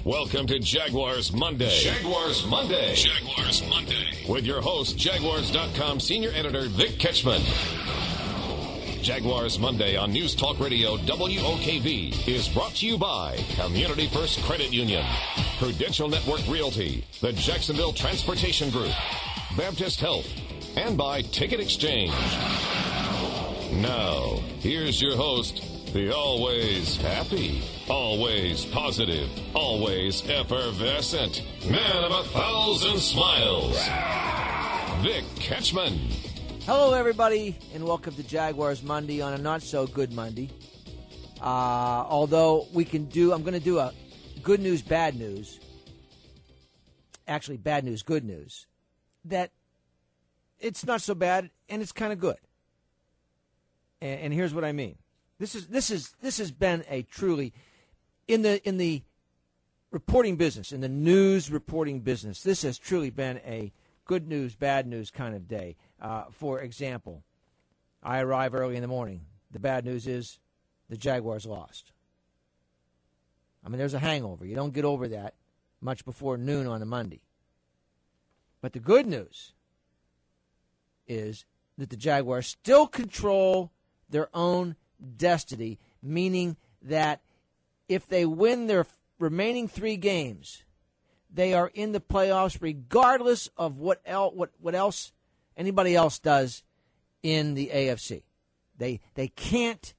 Welcome to Jaguars Monday. Jaguars Monday. Jaguars Monday. With your host, Jaguars.com senior editor, Vic Ketchman. Jaguars Monday on News Talk Radio WOKV is brought to you by Community First Credit Union, Prudential Network Realty, the Jacksonville Transportation Group, Baptist Health, and by Ticket Exchange. Now, here's your host, the always happy, always positive, always effervescent, man of 1,000 smiles, Vic Ketchman. Hello, everybody, and welcome to Jaguars Monday on a not-so-good Monday. Although I'm going to do a good news, bad news. Actually, bad news, good news. That it's not so bad, and it's kind of good. And here's what I mean. This has been a truly in the reporting business, in the news reporting business. This has truly been a good news, bad news kind of day. For example, I arrive early in the morning. The bad news is the Jaguars lost. I mean, there's a hangover. You don't get over that much before noon on a Monday. But the good news is that the Jaguars still control their own destiny, meaning that if they win their remaining 3 games, they are in the playoffs regardless of what else anybody else does in the AFC. They can't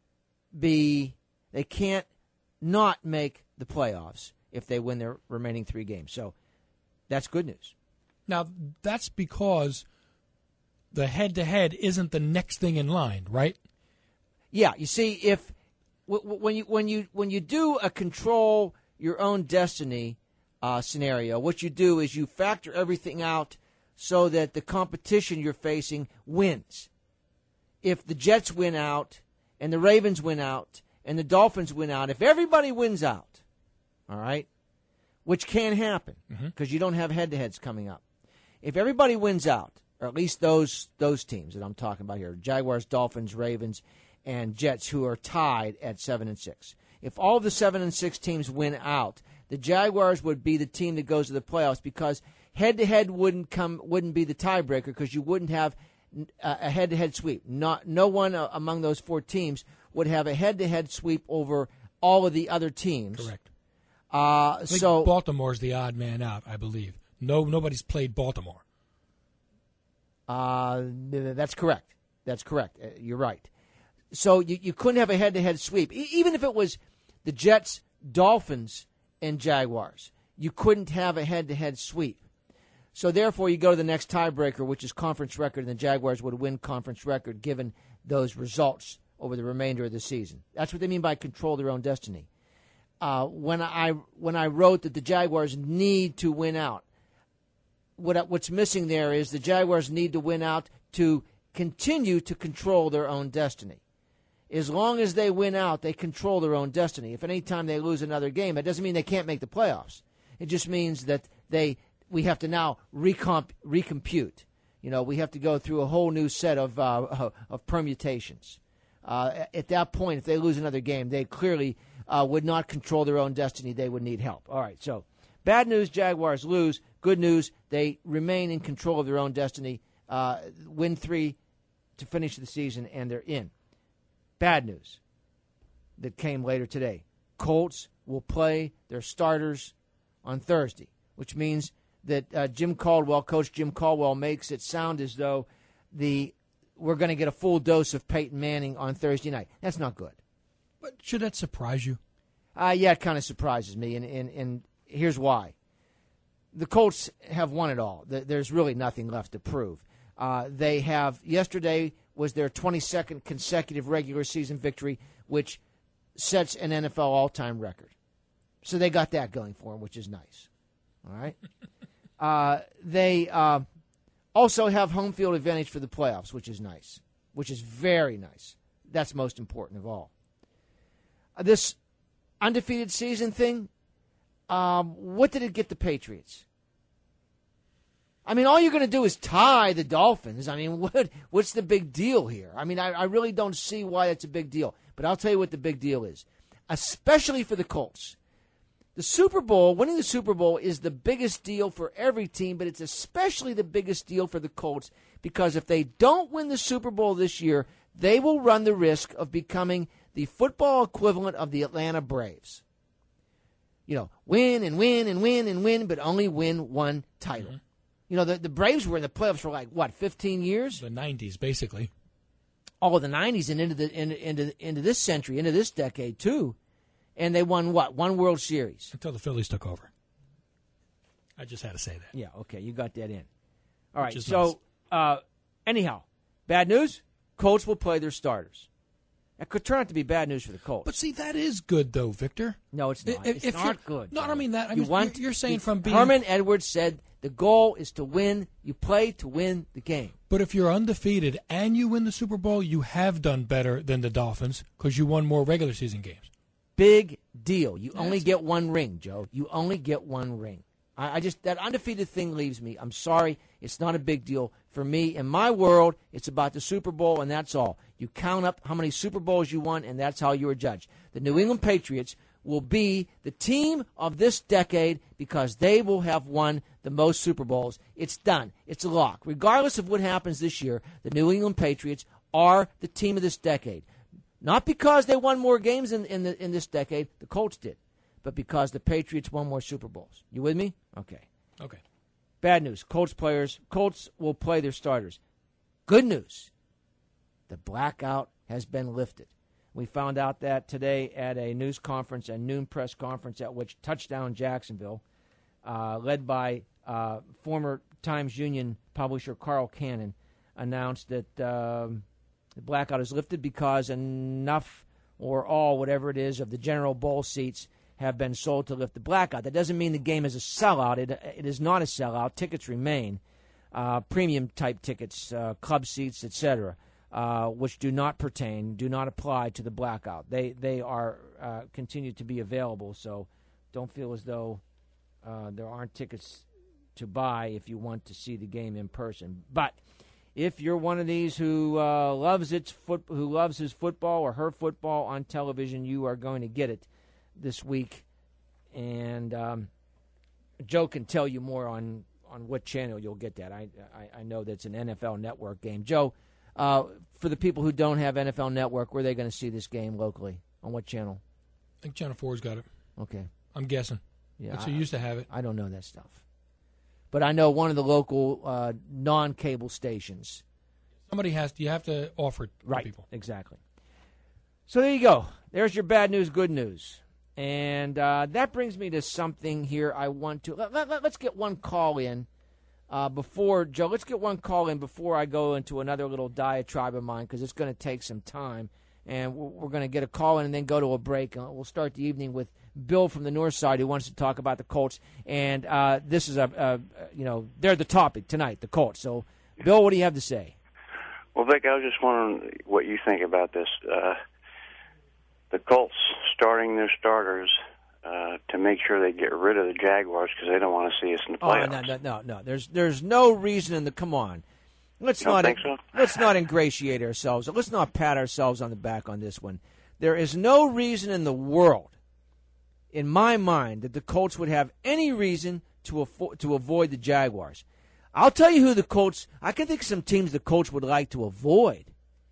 not make the playoffs if they win their remaining 3 games. So that's good news. Now, that's because the head-to-head isn't the next thing in line, right? Yeah, you see, if when you do a control your own destiny scenario, what you do is you factor everything out so that the competition you're facing wins. If the Jets win out and the Ravens win out and the Dolphins win out, if everybody wins out, all right, which can happen because you don't have head-to-heads coming up. If everybody wins out, or at least those teams that I'm talking about here, Jaguars, Dolphins, Ravens, and Jets, who are tied at 7-6. If all of the 7-6 teams win out, the Jaguars would be the team that goes to the playoffs because head-to-head wouldn't be the tiebreaker because you wouldn't have a head-to-head sweep. No one among those 4 teams would have a head-to-head sweep over all of the other teams. Correct. I think so Baltimore's the odd man out, I believe. Nobody's played Baltimore. That's correct. That's correct. You're right. So you couldn't have a head-to-head sweep. Even if it was the Jets, Dolphins, and Jaguars, you couldn't have a head-to-head sweep. So therefore, you go to the next tiebreaker, which is conference record, and the Jaguars would win conference record given those results over the remainder of the season. That's what they mean by control their own destiny. When I wrote that the Jaguars need to win out, what's missing there is the Jaguars need to win out to continue to control their own destiny. As long as they win out, they control their own destiny. If any time they lose another game, it doesn't mean they can't make the playoffs. It just means that we have to now recompute. You know, we have to go through a whole new set of permutations. At that point, if they lose another game, they clearly would not control their own destiny. They would need help. All right, so bad news, Jaguars lose. Good news, they remain in control of their own destiny. Win 3 to finish the season, and they're in. Bad news that came later today. Colts will play their starters on Thursday, which means that Coach Jim Caldwell makes it sound as though we're going to get a full dose of Peyton Manning on Thursday night. That's not good. But should that surprise you? Yeah, it kind of surprises me, and here's why. The Colts have won it all. There's really nothing left to prove. Yesterday was their 22nd consecutive regular season victory, which sets an NFL all-time record. So they got that going for them, which is nice. All right? They also have home field advantage for the playoffs, which is nice, which is very nice. That's most important of all. This undefeated season thing, what did it get the Patriots? I mean, all you're going to do is tie the Dolphins. I mean, what's the big deal here? I mean, I really don't see why it's a big deal. But I'll tell you what the big deal is, especially for the Colts. The Super Bowl, winning the Super Bowl is the biggest deal for every team, but it's especially the biggest deal for the Colts because if they don't win the Super Bowl this year, they will run the risk of becoming the football equivalent of the Atlanta Braves. You know, win and win and win and win, but only win one title. Mm-hmm. You know, the Braves were in the playoffs for 15 years? The 90s, basically. Oh, the 90s and into this century, into this decade, too. And they won what? One World Series. Until the Phillies took over. I just had to say that. Yeah, okay, you got that in. All right, so anyhow, bad news, Colts will play their starters. It could turn out to be bad news for the Colts. But see, that is good, though, Victor. No, it's not. It's not good. No, I mean that. I mean, you're saying from being... Herman Edwards said the goal is to win. You play to win the game. But if you're undefeated and you win the Super Bowl, you have done better than the Dolphins because you won more regular season games. Big deal. You only get one ring, Joe. You only get one ring. I just, that undefeated thing leaves me. I'm sorry. It's not a big deal. For me, in my world, it's about the Super Bowl, and that's all. You count up how many Super Bowls you won, and that's how you are judged. The New England Patriots will be the team of this decade because they will have won the most Super Bowls. It's done. It's a lock. Regardless of what happens this year, the New England Patriots are the team of this decade. Not because they won more games in this decade, the Colts did, but because the Patriots won more Super Bowls. You with me? Okay. Okay. Bad news. Colts will play their starters. Good news. The blackout has been lifted. We found out that today at a news conference, a noon press conference at which Touchdown Jacksonville, led by former Times-Union publisher Carl Cannon, announced that the blackout is lifted because enough or all, whatever it is, of the General Bowl seats have been sold to lift the blackout. That doesn't mean the game is a sellout. It is not a sellout. Tickets remain, premium-type tickets, club seats, etc., which do not apply to the blackout. They are continue to be available, so don't feel as though there aren't tickets to buy if you want to see the game in person. But if you're one of these who loves his football or her football on television, you are going to get it this week. And Joe can tell you more on what channel you'll get that. I know that's an NFL Network game. Joe, for the people who don't have NFL Network, where are they going to see this game locally? On what channel? I think Channel 4's got it. Okay. I'm guessing. Yeah, that's who used to have it. I don't know that stuff. But I know one of the local non-cable stations. You have to offer it to people. Exactly. So there you go. There's your bad news, good news. And that brings me to something here I want to... Let's get one call in before... Joe, let's get one call in before I go into another little diatribe of mine, because it's going to take some time. And we're going to get a call in and then go to a break. We'll start the evening with Bill from the North Side, who wants to talk about the Colts. And this is they're the topic tonight, the Colts. So, Bill, what do you have to say? Well, Vic, I was just wondering what you think about this. The Colts starting their starters to make sure they get rid of the Jaguars because they don't want to see us in the playoffs. No. There's no reason in the... Come on. Let's not ingratiate ourselves. Let's not pat ourselves on the back on this one. There is no reason in the world, in my mind, that the Colts would have any reason to avoid the Jaguars. I'll tell you who the Colts... I can think of some teams the Colts would like to avoid.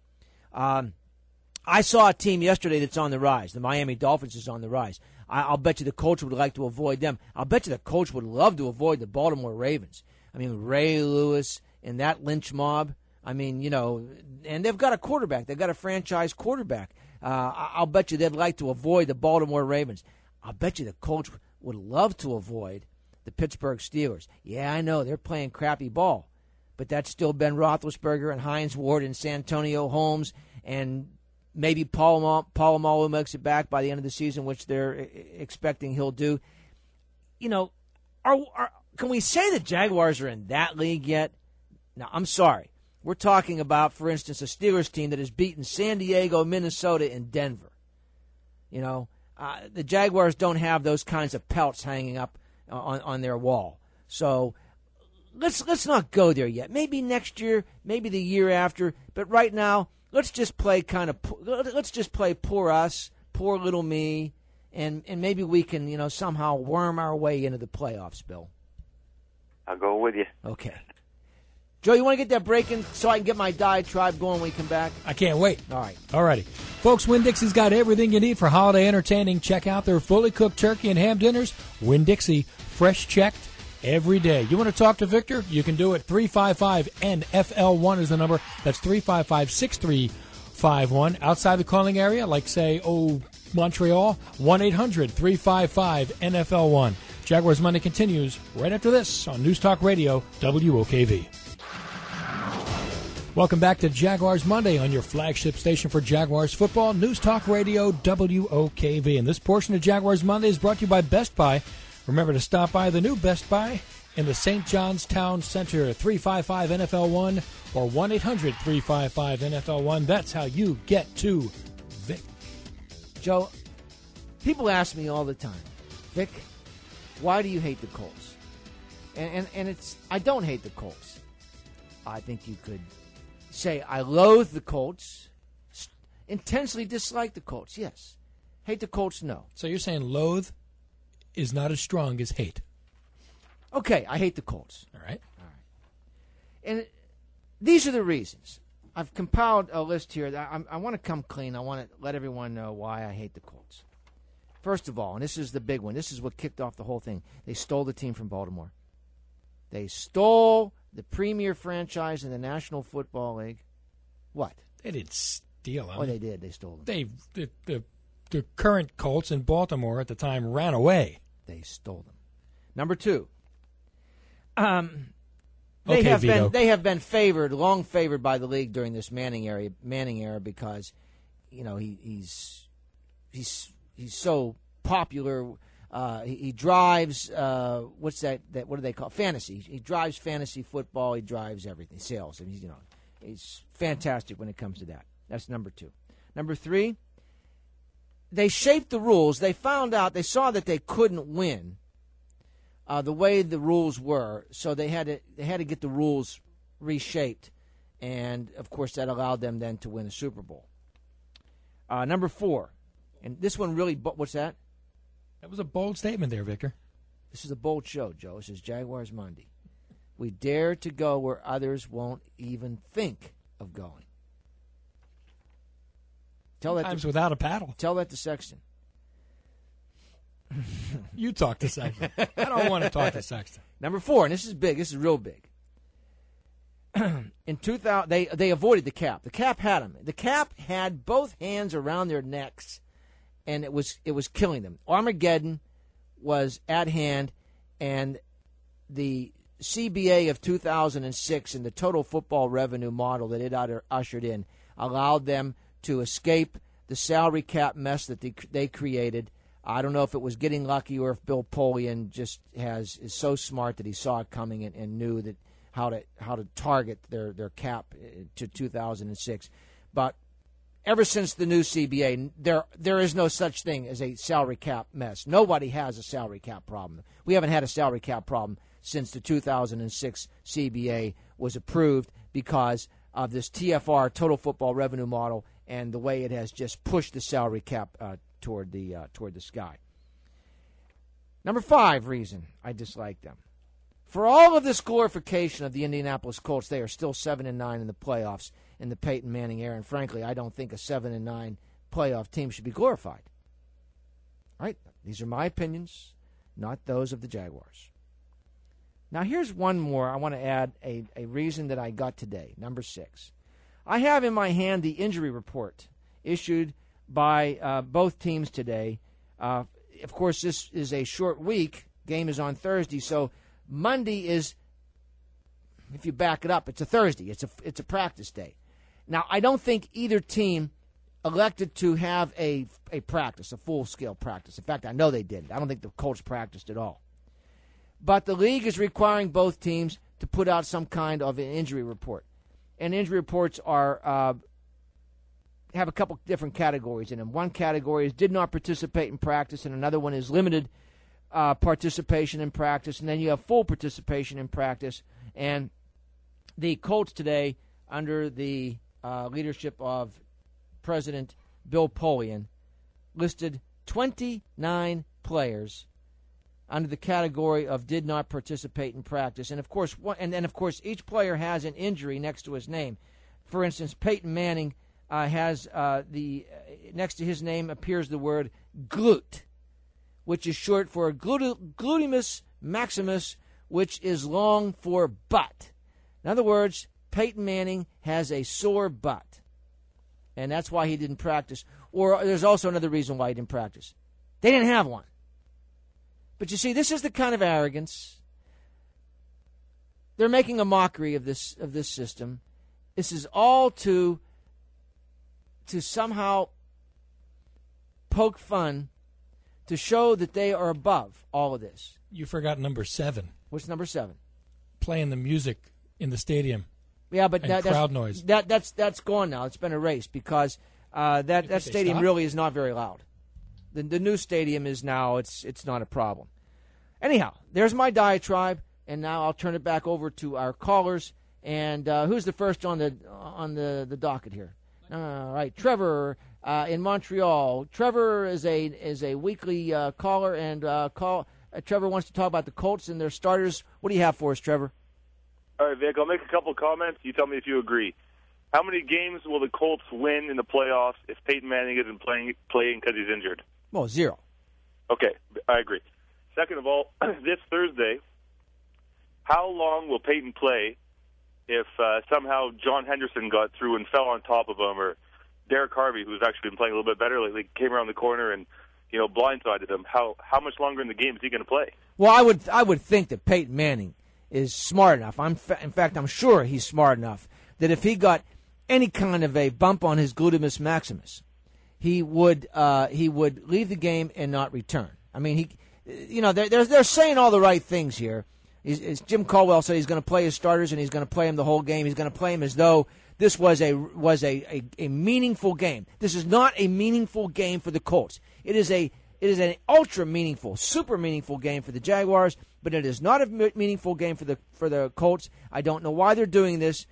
I saw a team yesterday that's on the rise. The Miami Dolphins is on the rise. I'll bet you the Colts would like to avoid them. I'll bet you the Colts would love to avoid the Baltimore Ravens. I mean, Ray Lewis and that lynch mob. I mean, and they've got a quarterback. They've got a franchise quarterback. I'll bet you they'd like to avoid the Baltimore Ravens. I'll bet you the Colts would love to avoid the Pittsburgh Steelers. Yeah, I know, they're playing crappy ball. But that's still Ben Roethlisberger and Hines Ward and Santonio Holmes and maybe Polamalu makes it back by the end of the season, which they're expecting he'll do. Can we say the Jaguars are in that league yet? Now, I'm sorry. We're talking about, for instance, a Steelers team that has beaten San Diego, Minnesota, and Denver. The Jaguars don't have those kinds of pelts hanging up on their wall. So let's not go there yet. Maybe next year, maybe the year after. But right now, let's just play poor us, poor little me, and maybe we can, somehow worm our way into the playoffs, Bill. I'll go with you. Okay. Joe, you want to get that break in so I can get my diatribe going when we come back? I can't wait. All right. All righty. Folks, Winn-Dixie's got everything you need for holiday entertaining. Check out their fully cooked turkey and ham dinners. Winn-Dixie, fresh checked every day. You want to talk to Victor? You can do it. 355-NFL1 is the number. That's 355-6351. Outside the calling area, like, say, Montreal, 1-800-355-NFL1. Jaguars Monday continues right after this on News Talk Radio, WOKV. Welcome back to Jaguars Monday on your flagship station for Jaguars football, News Talk Radio, WOKV. And this portion of Jaguars Monday is brought to you by Best Buy. Remember to stop by the new Best Buy in the St. John's Town Center, 355-NFL1 or 1-800-355-NFL1. That's how you get to Vic. Joe, people ask me all the time, Vic, why do you hate the Colts? And I don't hate the Colts. I think you could say I loathe the Colts, intensely dislike the Colts, yes. Hate the Colts, no. So you're saying loathe is not as strong as hate. Okay, I hate the Colts. All right. And these are the reasons. I've compiled a list here. I want to come clean. I want to let everyone know why I hate the Colts. First of all, and this is the big one, this is what kicked off the whole thing, they stole the team from Baltimore. They stole the premier franchise in the National Football League. What? They didn't steal them. Oh, they did. They stole them. The current Colts in Baltimore at the time ran away. They stole them. Number two, they have been long favored by the league during this Manning era because, he's so popular. He drives what's that? What do they call fantasy? He drives fantasy football. He drives everything, sales, and he's fantastic when it comes to that. That's number two. Number three, they shaped the rules. They saw that they couldn't win the way the rules were, so they had to get the rules reshaped, and of course that allowed them then to win the Super Bowl. Number four, and this one really, what's that? That was a bold statement there, Victor. This is a bold show, Joe. This is Jaguars Monday. We dare to go where others won't even think of going. Sometimes without a paddle. Tell that to Sexton. You talk to Sexton. I don't want to talk to Sexton. Number four, and this is big. This is real big. In 2000, they avoided the cap. The cap had them. The cap had both hands around their necks, and it was killing them. Armageddon was at hand, and the CBA of 2006 and the total football revenue model that it ushered in allowed them to escape the salary cap mess that they created. I don't know if it was getting lucky or if Bill Polian just is so smart that he saw it coming and knew that how to target their cap to 2006. But ever since the new CBA, there is no such thing as a salary cap mess. Nobody has a salary cap problem. We haven't had a salary cap problem since the 2006 CBA was approved because of this TFR, total football revenue model, and the way it has just pushed the salary cap toward the sky. Number five reason I dislike them. For all of this glorification of the Indianapolis Colts, they are still 7-9 in the playoffs in the Peyton Manning era, and frankly, I don't think a 7-9 playoff team should be glorified. All right, these are my opinions, not those of the Jaguars. Now, here's one more. I want to add a reason that I got today, number 6. I have in my hand the injury report issued by both teams today. Of course, this is a short week. Game is on Thursday, so Monday is, if you back it up, it's a Thursday. It's a practice day. Now, I don't think either team elected to have a practice, a full-scale practice. In fact, I know they didn't. I don't think the Colts practiced at all. But the league is requiring both teams to put out some kind of an injury report. And injury reports are have a couple different categories in them. One category is did not participate in practice, and another one is limited participation in practice, and then you have full participation in practice. And the Colts today, under the leadership of President Bill Polian, listed 29 players under the category of did not participate in practice. And, of course, each player has an injury next to his name. For instance, Peyton Manning has next to his name appears the word glute, which is short for gluteus maximus, which is long for butt. In other words, Peyton Manning has a sore butt, and that's why he didn't practice. Or there's also another reason why he didn't practice. They didn't have one. But you see, this is the kind of arrogance. They're making a mockery of this system. This is all to somehow poke fun, to show that they are above all of this. You forgot number 7. What's number 7? Playing the music in the stadium. Yeah, but crowd noise. That's gone now. It's been erased because that stadium really is not very loud. The new stadium is now it's not a problem. Anyhow, there's my diatribe, and now I'll turn it back over to our callers. And who's the first on the docket here? All right, Trevor in Montreal. Trevor is a weekly caller, and Trevor wants to talk about the Colts and their starters. What do you have for us, Trevor? All right, Vic, I'll make a couple comments. You tell me if you agree. How many games will the Colts win in the playoffs if Peyton Manning isn't playing because he's injured? Well, 0. Okay, I agree. Second of all, this Thursday, how long will Peyton play if somehow John Henderson got through and fell on top of him, or Derek Harvey, who's actually been playing a little bit better lately, came around the corner and blindsided him? How much longer in the game is he going to play? Well, I would think that Peyton Manning is smart enough. In fact, I'm sure he's smart enough that if he got any kind of a bump on his gluteus maximus, he would leave the game and not return. I mean, they're saying all the right things here. As Jim Caldwell said, he's going to play his starters and he's going to play them the whole game. He's going to play them as though this was a meaningful game. This is not a meaningful game for the Colts. It is an ultra meaningful, super meaningful game for the Jaguars, but it is not a meaningful game for the Colts. I don't know why they're doing this.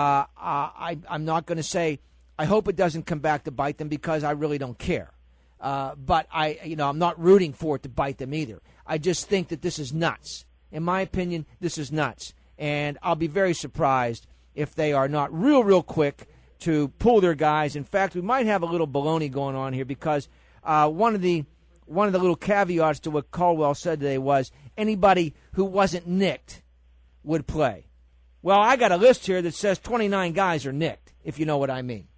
I'm not going to say I hope it doesn't come back to bite them, because I really don't care. But I'm not rooting for it to bite them either. I just think that this is nuts. In my opinion, this is nuts, and I'll be very surprised if they are not real quick to pull their guys. In fact, we might have a little baloney going on here, because one of the little caveats to what Caldwell said today was anybody who wasn't nicked would play. Well, I got a list here that says 29 guys are nicked, if you know what I mean.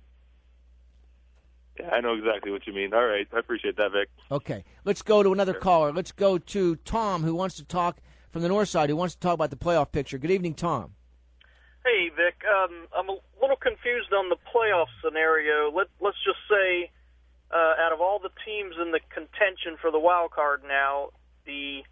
Yeah, I know exactly what you mean. All right, I appreciate that, Vic. Okay, let's go to another caller. Let's go to Tom, who wants to talk from the north side, who wants to talk about the playoff picture. Good evening, Tom. Hey, Vic. I'm a little confused on the playoff scenario. Let's just say, out of all the teams in the contention for the wild card now, the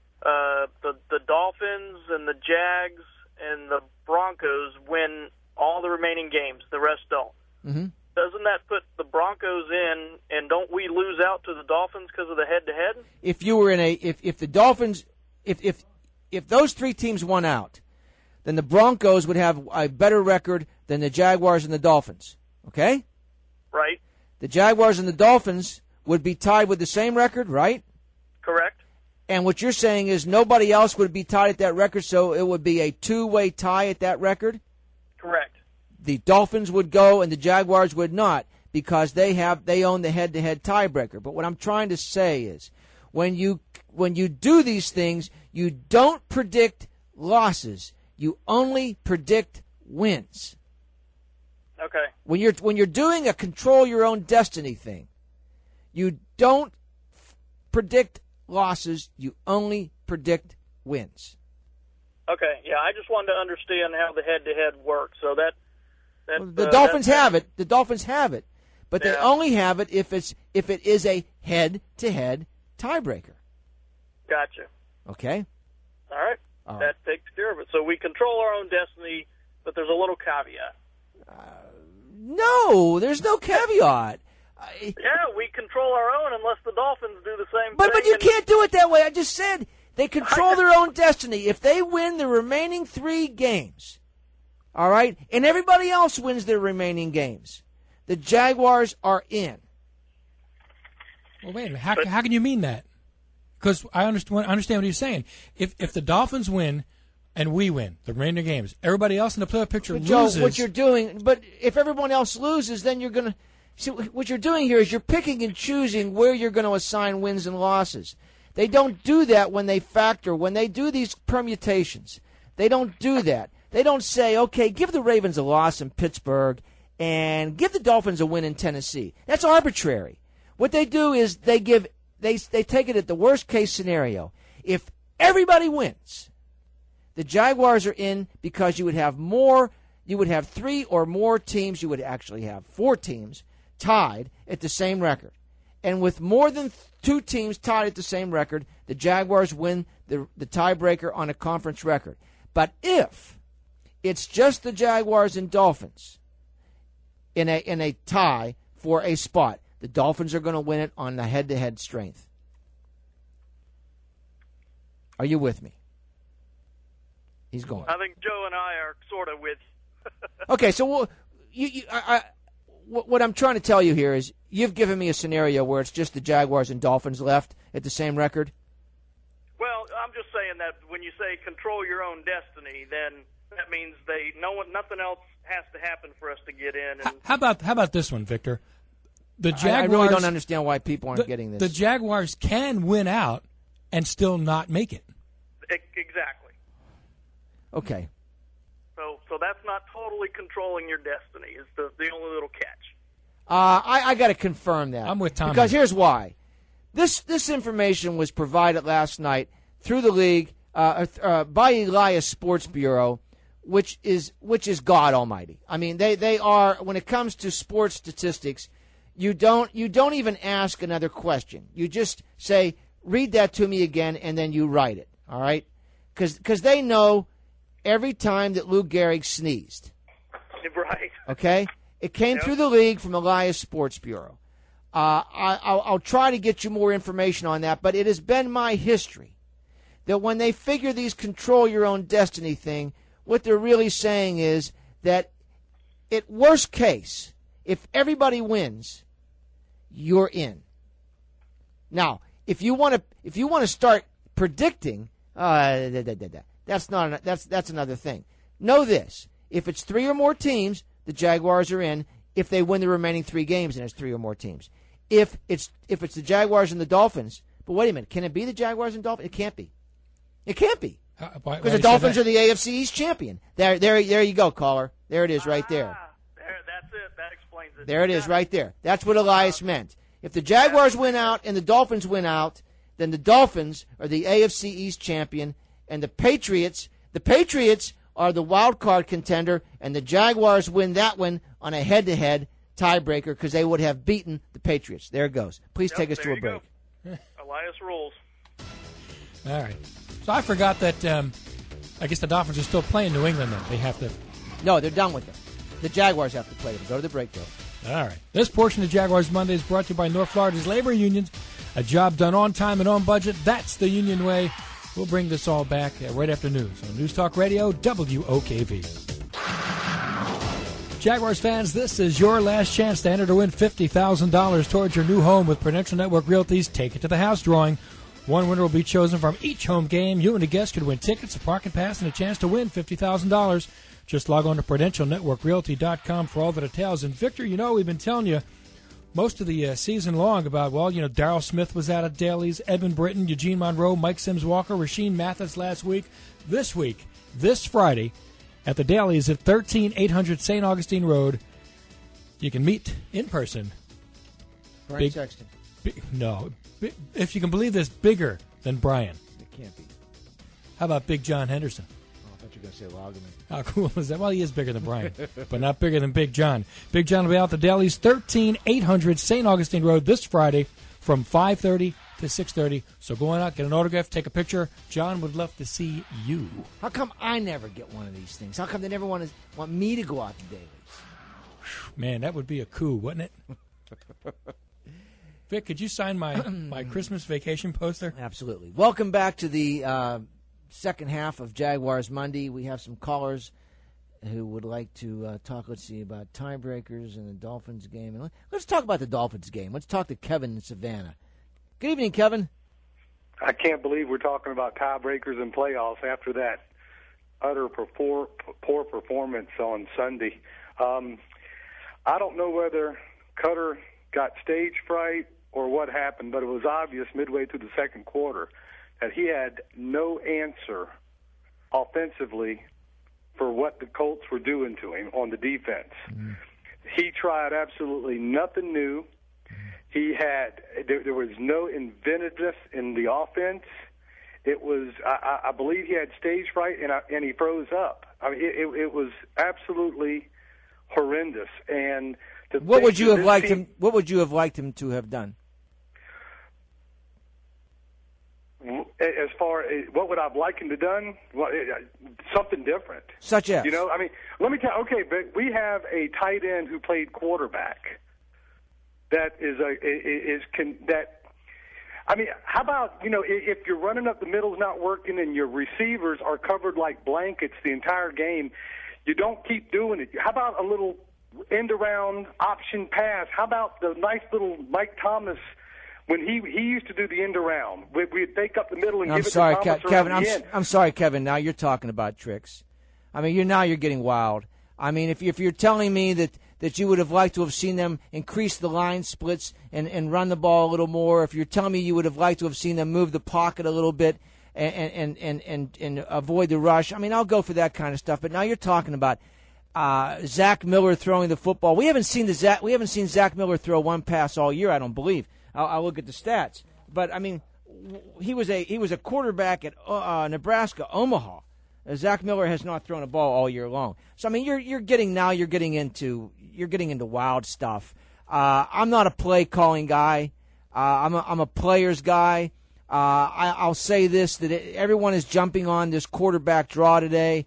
Dolphins and the Jags and the Broncos win all the remaining games. The rest don't. Mm-hmm. Doesn't that put the Broncos in, and don't we lose out to the Dolphins because of the head-to-head? If you were in if the Dolphins, if those three teams won out, then the Broncos would have a better record than the Jaguars and the Dolphins. Okay? Right. The Jaguars and the Dolphins would be tied with the same record, right? Correct. And what you're saying is nobody else would be tied at that record, so it would be a two-way tie at that record? Correct. The Dolphins would go and the Jaguars would not, because they own the head-to-head tiebreaker. But what I'm trying to say is when you do these things, you don't predict losses. You only predict wins. Okay. When you're doing a control your own destiny thing, you don't predict losses. You only predict wins. Okay. Yeah, I just wanted to understand how the head-to-head works. So the Dolphins have it. The Dolphins have it, but they only have it if it is a head-to-head tiebreaker. Gotcha. Okay. All right. That takes care of it. So we control our own destiny, but there's a little caveat. No, there's no caveat. Yeah, we control our own unless the Dolphins do the same thing. But you can't do it that way. I just said they control their own destiny. If they win the remaining 3 games, all right, and everybody else wins their remaining games, the Jaguars are in. Well, wait a minute. How can you mean that? Because I understand what he's saying. If the Dolphins win and we win the remainder games, everybody else in the playoff picture loses. Joe, what you're doing, but if everyone else loses, then you're going to see what you're doing here is you're picking and choosing where you're going to assign wins and losses. They don't do that when they do these permutations. They don't do that. They don't say, okay, give the Ravens a loss in Pittsburgh and give the Dolphins a win in Tennessee. That's arbitrary. What they do is they take it at the worst case scenario. If everybody wins, the Jaguars are in because you would have 3 or more teams, you would actually have 4 teams tied at the same record. And with more than 2 teams tied at the same record, the Jaguars win the tiebreaker on a conference record. But if it's just the Jaguars and Dolphins in a tie for a spot, the Dolphins are going to win it on the head-to-head strength. Are you with me? He's going. I think Joe and I are sort of with you. Okay, so what I'm trying to tell you here is you've given me a scenario where it's just the Jaguars and Dolphins left at the same record. Well, I'm just saying that when you say control your own destiny, then that means nothing else has to happen for us to get in. And How about this one, Victor? The Jaguars, I really don't understand why people aren't getting this. The Jaguars can win out and still not make it. Exactly. Okay. So that's not totally controlling your destiny. Is the only little catch. I got to confirm that. I'm with Tom. Because here's why. This information was provided last night through the league by Elias Sports Bureau, which is God Almighty. I mean, they are, when it comes to sports statistics, you don't even ask another question. You just say, read that to me again, and then you write it. All right, because they know every time that Lou Gehrig sneezed. Right. Okay, it came through the league from Elias Sports Bureau. I'll try to get you more information on that, but it has been my history that when they figure these control your own destiny thing, what they're really saying is that at worst case, if everybody wins, you're in. Now, if you want to start predicting, that's another thing. Know this: if it's 3 or more teams, the Jaguars are in. If they win the remaining 3 games, and it's 3 or more teams. If it's the Jaguars and the Dolphins, but wait a minute, can it be the Jaguars and Dolphins? It can't be. It can't be. Because the Dolphins are the AFC East champion. There you go, caller. There it is, right there. That's it. That explains it. There it is, right there. That's what Elias meant. If the Jaguars win out and the Dolphins win out, then the Dolphins are the AFC East champion, and the Patriots are the wild card contender, and the Jaguars win that one on a head-to-head tiebreaker because they would have beaten the Patriots. There it goes. Please take us to a break. Elias rules. All right. So I forgot that I guess the Dolphins are still playing New England, then. They have to. No, they're done with them. The Jaguars have to play them. Go to the break, Joe. All right. This portion of Jaguars Monday is brought to you by North Florida's labor unions. A job done on time and on budget. That's the union way. We'll bring this all back right after news on News Talk Radio, WOKV. Jaguars fans, this is your last chance to enter to win $50,000 towards your new home with Prudential Network Realty's Take It to the House drawing. One winner will be chosen from each home game. You and a guest could win tickets, a parking pass, and a chance to win $50,000. Just log on to PrudentialNetworkRealty.com for all the details. And, Victor, you know, we've been telling you most of the season long about, well, you know, Darryl Smith was out at Daly's, Edmund Britton, Eugene Monroe, Mike Sims Walker, Rasheem Mathis last week. This Friday, at the Daly's at 13800 St. Augustine Road, you can meet in person. Brian Sexton. If you can believe this, bigger than Brian. It can't be. How about Big John Henderson? Oh, I thought you were going to say Loggerman. How cool is that? Well, he is bigger than Brian, but not bigger than Big John. Big John will be out at the Daly's, 13800 St. Augustine Road this Friday from 5:30 to 6:30. So go on out, get an autograph, take a picture. John would love to see you. How come I never get one of these things? How come they never want me to go out to Daly's? Man, that would be a coup, wouldn't it? Vic, could you sign my Christmas vacation poster? Absolutely. Welcome back to the second half of Jaguars Monday. We have some callers who would like to talk, let's see, about tiebreakers and the Dolphins game. And let's talk about the Dolphins game. Let's talk to Kevin in Savannah. Good evening, Kevin. I can't believe we're talking about tiebreakers and playoffs after that utter poor performance on Sunday. I don't know whether Cutter got stage fright or what happened, but it was obvious midway through the second quarter that he had no answer offensively for what the Colts were doing to him on the defense. Mm-hmm. He tried absolutely nothing new. There was no inventiveness in the offense. It was, I believe he had stage fright, and he froze up. I mean, it was absolutely horrendous. And what would you have liked him? What would you have liked him to have done? As far as what would I've liked him to done? Well, something different. Such as? You know, I mean, let me tell you, okay, but we have a tight end who played quarterback. I mean, how about, you know, if your running up the middle's not working and your receivers are covered like blankets the entire game, you don't keep doing it. How about a little end-around option pass? How about the nice little Mike Thomas when he used to do the end-around? We'd fake up the middle and give it to Thomas Kevin. end. I'm sorry, Kevin. Now you're talking about tricks. I mean, you're getting wild. I mean, if you're telling me that you would have liked to have seen them increase the line splits and run the ball a little more, if you're telling me you would have liked to have seen them move the pocket a little bit and avoid the rush, I mean, I'll go for that kind of stuff. But now you're talking about Zach Miller throwing the football. We haven't seen Zach Miller throw one pass all year, I don't believe. I'll look at the stats. But I mean, he was a quarterback at Nebraska Omaha. Zach Miller has not thrown a ball all year long. So I mean, you're getting into wild stuff. I'm not a play calling guy. I'm a players guy. I'll say this, that everyone is jumping on this quarterback draw today.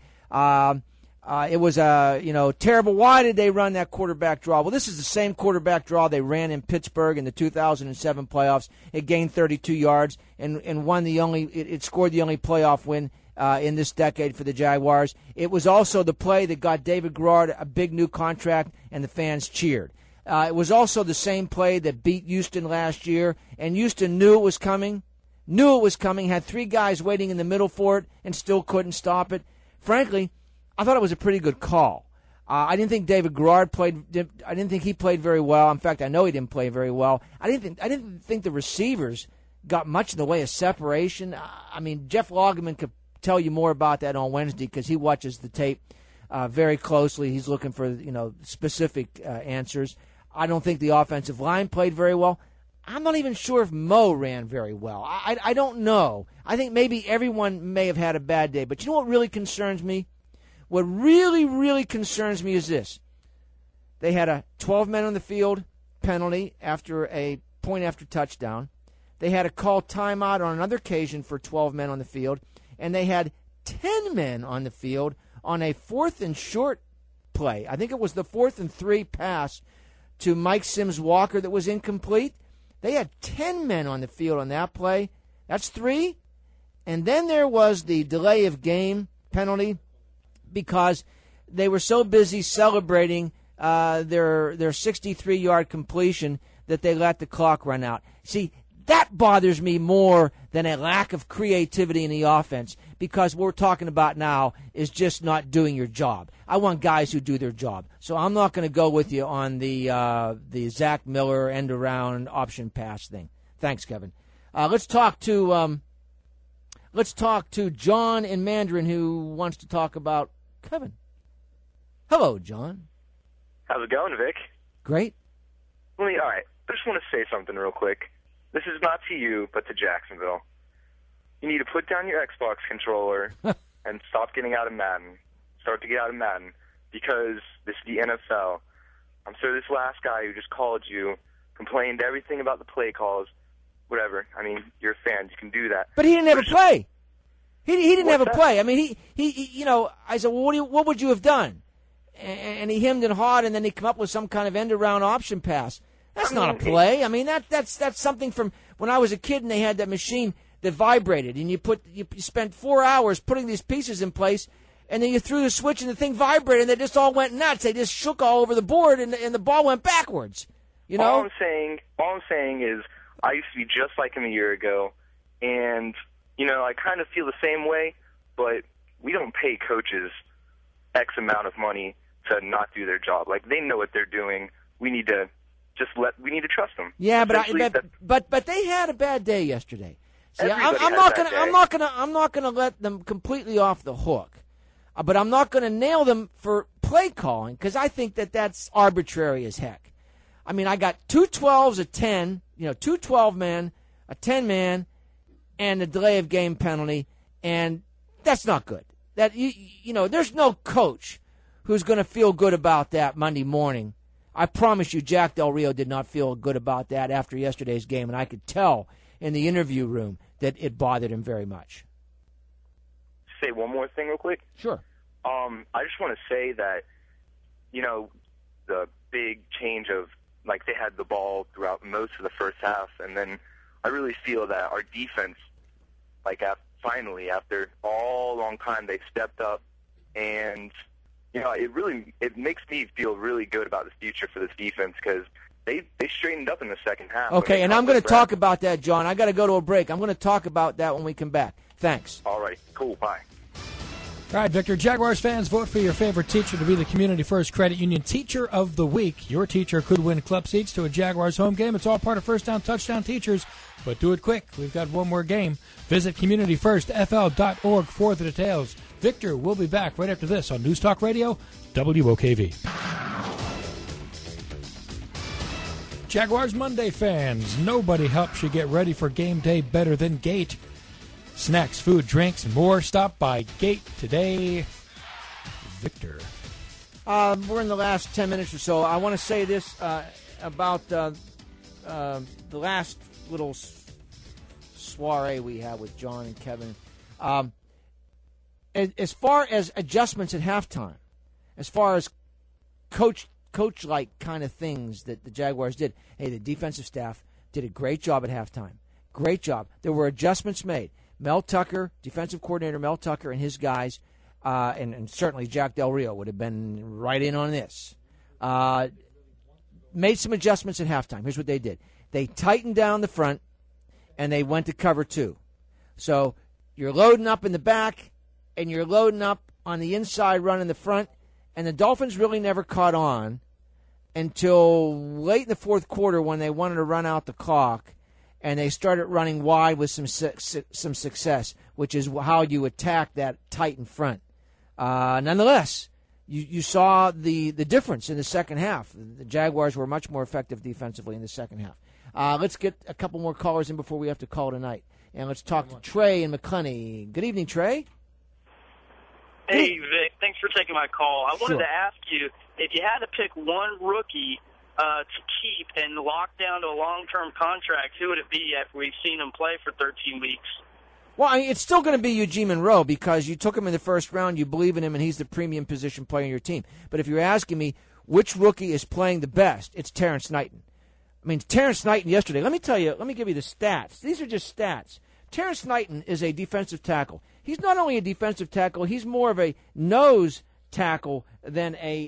It was terrible. Why did they run that quarterback draw? Well, this is the same quarterback draw they ran in Pittsburgh in the 2007 playoffs. It gained 32 yards and it scored the only playoff win in this decade for the Jaguars. It was also the play that got David Garrard a big new contract, and the fans cheered. It was also the same play that beat Houston last year, and Houston knew it was coming, had three guys waiting in the middle for it, and still couldn't stop it. Frankly, I thought it was a pretty good call. I didn't think David Garrard played. I didn't think he played very well. In fact, I know he didn't play very well. I didn't think the receivers got much in the way of separation. I mean, Jeff Lageman could tell you more about that on Wednesday because he watches the tape very closely. He's looking for specific answers. I don't think the offensive line played very well. I'm not even sure if Mo ran very well. I don't know. I think maybe everyone may have had a bad day. But you know what really concerns me? What really, really concerns me is this. They had a 12 men on the field penalty after a point after touchdown. They had a call timeout on another occasion for 12 men on the field. And they had 10 men on the field on a 4th and short play. I think it was the 4th and 3 pass to Mike Sims-Walker that was incomplete. They had 10 men on the field on that play. That's 3. And then there was the delay of game penalty because they were so busy celebrating their 63-yard completion that they let the clock run out. See, that bothers me more than a lack of creativity in the offense because what we're talking about now is just not doing your job. I want guys who do their job. So I'm not going to go with you on the Zach Miller end-around option pass thing. Thanks, Kevin. Let's talk to John in Mandarin who wants to talk about Kevin. Hello, John. How's it going, Vic? Great. All right. I just want to say something real quick. This is not to you, but to Jacksonville. You need to put down your Xbox controller and stop getting out of Madden. Start to get out of Madden because this is the NFL. I'm sure this last guy who just called you complained everything about the play calls. Whatever. I mean, you're a fan. You can do that. But he didn't have a play. He didn't have a play. I mean, he I said, well, what would you have done? And he hemmed and hawed, and then he come up with some kind of end-around option pass. That's not a play. I mean, that's something from when I was a kid and they had that machine that vibrated, and you spent 4 hours putting these pieces in place, and then you threw the switch and the thing vibrated, and they just all went nuts. They just shook all over the board, and the ball went backwards. You know. All I'm saying is I used to be just like him a year ago, and, I kind of feel the same way, but we don't pay coaches X amount of money to not do their job. Like, they know what they're doing. We need to trust them. Yeah, but they had a bad day yesterday. See, I'm not gonna let them completely off the hook, but I'm not gonna nail them for play calling because I think that's arbitrary as heck. I mean, I got 2 12s, a 10, 2 12-man, a 10-man, and a delay of game penalty, and that's not good. That there's no coach who's going to feel good about that Monday morning. I promise you, Jack Del Rio did not feel good about that after yesterday's game, and I could tell in the interview room that it bothered him very much. Say one more thing real quick. Sure. I just want to say that, the big change of, like, they had the ball throughout most of the first half, and then I really feel that our defense, like, finally, after all long time, they stepped up, and, it makes me feel really good about the future for this defense because they straightened up in the second half. Okay, and I'm going to talk about that, John. I got to go to a break. I'm going to talk about that when we come back. Thanks. All right, cool, bye. All right, Victor, Jaguars fans, vote for your favorite teacher to be the Community First Credit Union Teacher of the Week. Your teacher could win club seats to a Jaguars home game. It's all part of First Down Touchdown Teachers, but do it quick. We've got one more game. Visit communityfirstfl.org for the details. Victor will be back right after this on News Talk Radio, WOKV. Jaguars Monday fans, nobody helps you get ready for game day better than Gate. Snacks, food, drinks, and more. Stop by Gate today. Victor. We're in the last 10 minutes or so. I want to say this about the last little soiree we had with John and Kevin. As far as adjustments at halftime, as far as coach-like kind of things that the Jaguars did, hey, the defensive staff did a great job at halftime. Great job. There were adjustments made. Mel Tucker, defensive coordinator Mel Tucker and his guys, and certainly Jack Del Rio would have been right in on this, made some adjustments at halftime. Here's what they did. They tightened down the front, and they went to cover 2. So you're loading up in the back, and you're loading up on the inside run in the front, and the Dolphins really never caught on until late in the fourth quarter when they wanted to run out the clock, and they started running wide with some success, which is how you attack that tight in front. Nonetheless, you saw the difference in the second half. The Jaguars were much more effective defensively in the second half. Let's get a couple more callers in before we have to call tonight. And let's talk to Trey in McClenney. Good evening, Trey. Hey, Vic. Thanks for taking my call. I wanted to ask you, if you had to pick one rookie to keep and lock down to a long-term contract, who would it be after we've seen him play for 13 weeks? Well, I mean, it's still going to be Eugene Monroe because you took him in the first round, you believe in him, and he's the premium position player in your team. But if you're asking me which rookie is playing the best, it's Terrence Knighton. I mean, Terrence Knighton yesterday, let me give you the stats. These are just stats. Terrence Knighton is a defensive tackle. He's not only a defensive tackle, he's more of a nose tackle than a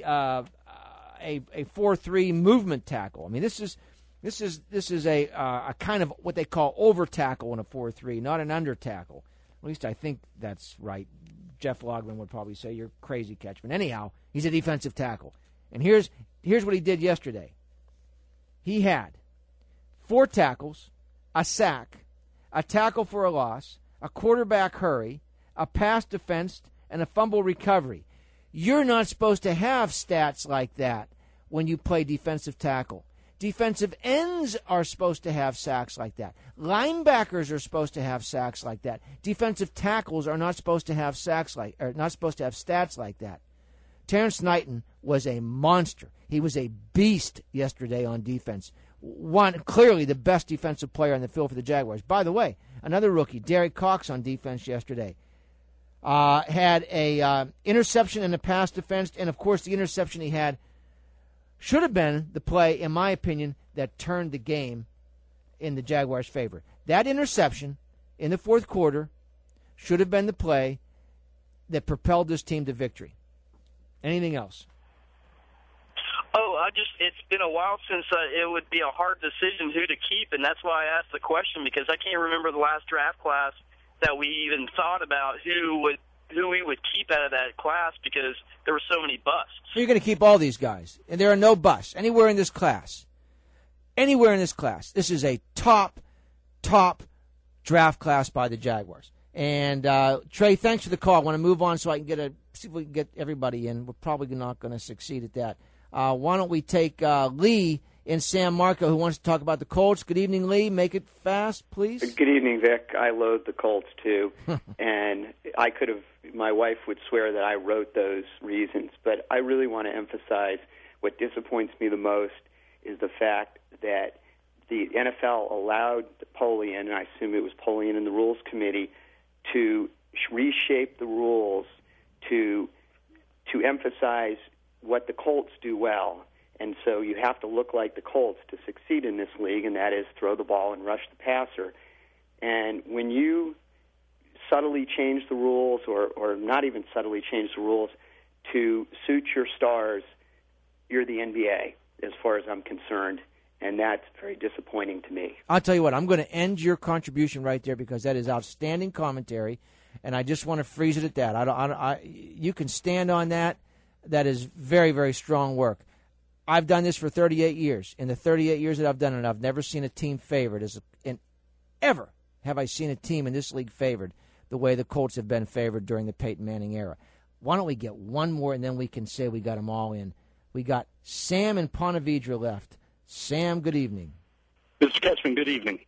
4-3 movement tackle. I mean, this is a kind of what they call over tackle in a 4-3, not an under tackle. At least I think that's right. Jeff Logman would probably say you're crazy, Ketchman. Anyhow, he's a defensive tackle. And here's what he did yesterday. He had 4 tackles, a sack, a tackle for a loss, a quarterback hurry, a pass defense, and a fumble recovery. You're not supposed to have stats like that when you play defensive tackle. Defensive ends are supposed to have sacks like that. Linebackers are supposed to have sacks like that. Defensive tackles are not supposed to have stats like that. Terrence Knighton was a monster. He was a beast yesterday on defense. Clearly the best defensive player on the field for the Jaguars. By the way, another rookie, Derek Cox, on defense yesterday, had a interception and a pass defense, and of course the interception he had should have been the play, in my opinion, that turned the game in the Jaguars' favor. That interception in the fourth quarter should have been the play that propelled this team to victory. Anything else? It's been a while since it would be a hard decision who to keep, and that's why I asked the question, because I can't remember the last draft class that we even thought about who we would keep out of that class, because there were so many busts. So you're going to keep all these guys, and there are no busts anywhere in this class. Anywhere in this class. This is a top draft class by the Jaguars. And, Trey, thanks for the call. I want to move on so I can see if we can get everybody in. We're probably not going to succeed at that. Why don't we take Lee in San Marco, who wants to talk about the Colts. Good evening, Lee. Make it fast, please. Good evening, Vic. I loathe the Colts, too. And my wife would swear that I wrote those reasons. But I really want to emphasize what disappoints me the most is the fact that the NFL allowed Polian, and I assume it was Polian and the Rules Committee, to reshape the rules to emphasize what the Colts do well. And so you have to look like the Colts to succeed in this league, and that is throw the ball and rush the passer. And when you subtly change the rules, or not even subtly change the rules, to suit your stars, you're the NBA, as far as I'm concerned. And that's very disappointing to me. I'll tell you what, I'm going to end your contribution right there because that is outstanding commentary, and I just want to freeze it at that. You can stand on that. That is very, very strong work. I've done this for 38 years. In the 38 years that I've done it, I've never seen a team favored. And ever have I seen a team in this league favored the way the Colts have been favored during the Peyton Manning era. Why don't we get one more, and then we can say we got them all in. We got Sam and Ponte Vedra left. Sam, good evening. Mr. Ketchman, good evening.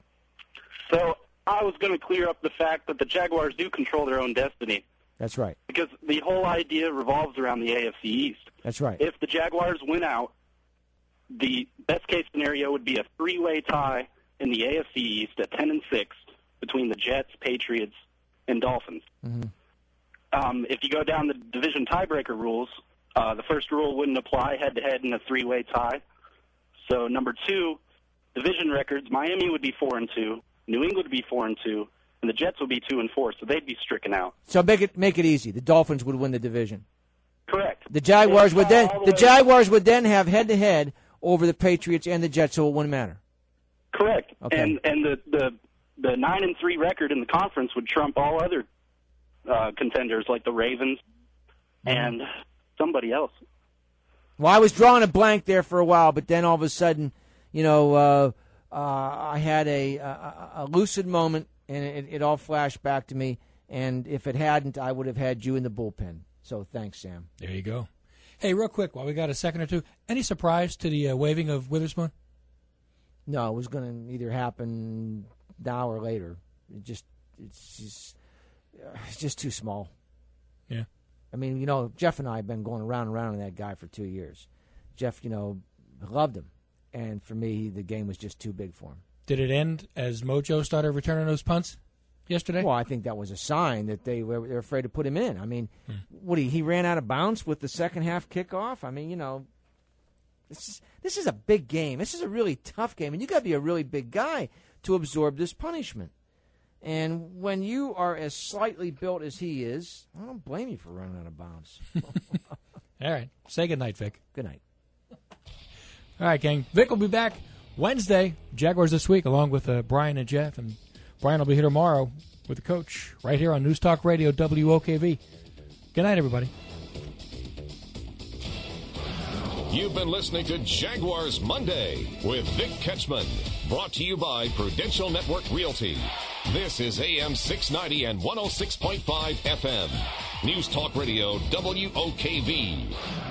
So I was going to clear up the fact that the Jaguars do control their own destiny. That's right. Because the whole idea revolves around the AFC East. That's right. If the Jaguars win out, the best-case scenario would be a three-way tie in the AFC East at 10-6 between the Jets, Patriots, and Dolphins. Mm-hmm. If you go down the division tiebreaker rules, the first rule wouldn't apply head-to-head in a three-way tie. So, number two, division records, Miami would be 4-2, New England would be 4-2, and the Jets would be 2-4, so they'd be stricken out. So make it easy. The Dolphins would win the division. Correct. The Jaguars would then have head-to-head over the Patriots and the Jets, so it wouldn't matter. Correct. Okay. And the 9-3 record in the conference would trump all other contenders like the Ravens and somebody else. Well, I was drawing a blank there for a while, but then all of a sudden, I had a lucid moment, and it all flashed back to me. And if it hadn't, I would have had you in the bullpen. So thanks, Sam. There you go. Hey, real quick, while we got a second or two, any surprise to the waving of Witherspoon? No, it was going to either happen now or later. It's just too small. Yeah. I mean, Jeff and I have been going around and around on that guy for 2 years. Jeff, loved him. And for me, the game was just too big for him. Did it end as Mojo started returning those punts yesterday? Well, I think that was a sign that they were afraid to put him in. I mean, he ran out of bounds with the second half kickoff? I mean, this is a big game. This is a really tough game. And you got to be a really big guy to absorb this punishment. And when you are as slightly built as he is, I don't blame you for running out of bounds. All right. Say goodnight, Vic. Good night. All right, gang. Vic will be back Wednesday. Jaguars this week, along with Brian and Jeff. And Brian will be here tomorrow with the coach right here on News Talk Radio WOKV. Good night, everybody. You've been listening to Jaguars Monday with Vic Ketchman. Brought to you by Prudential Network Realty. This is AM 690 and 106.5 FM. News Talk Radio WOKV.